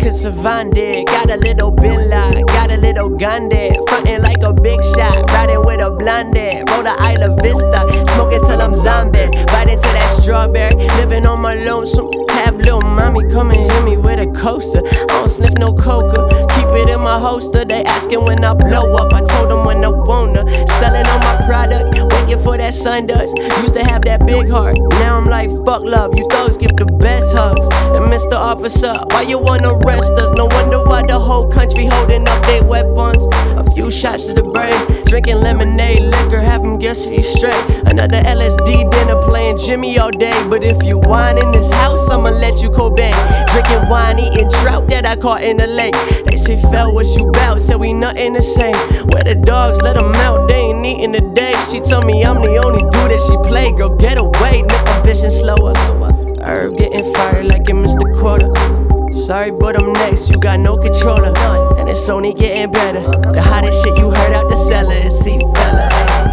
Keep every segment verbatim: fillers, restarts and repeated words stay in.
could survive it. Got a little bin lot, got a little gun there. Frontin' like a big shot, riding with a blonde. Roll the Isla Vista, smoking till I'm zombie. Bite into that strawberry, living on my lonesome. Have little mommy come and hit me with a coaster. I don't sniff no coca, keep it in my holster. They asking when I blow up, I told them when I wanna. Selling on my product, waiting for that sun dust. Used to have that big heart, now I'm like fuck love. You thugs give the best hugs. And Mister Officer, why you wanna arrest us? No wonder why the whole country holding up their weapons. A few shots to the brain, drinking lemonade, liquor, have them guess if you straight. Another L S D dinner, playing Jimmy all day. But if you whine in this house, I'ma let you Cobain. Drinking wine, eating trout that I caught in the lake. They say, "Fell, what you bout?" Said we nothing the same. Where the dogs, let them out, they ain't eating today. She told me I'm the only dude that she play. Girl, get away, nip my vision slower. Herb getting fired like it Mister Quota. Sorry, but I'm next, you got no controller. And it's only getting better. The hottest shit you heard out the cellar is C-Fella.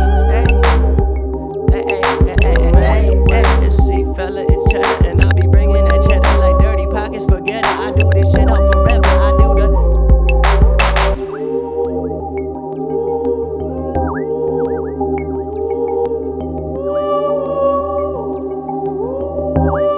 It's C-Fella, it's cheddar. And I'll be bringing that cheddar like dirty pockets, forget it. I do this shit out forever, I do the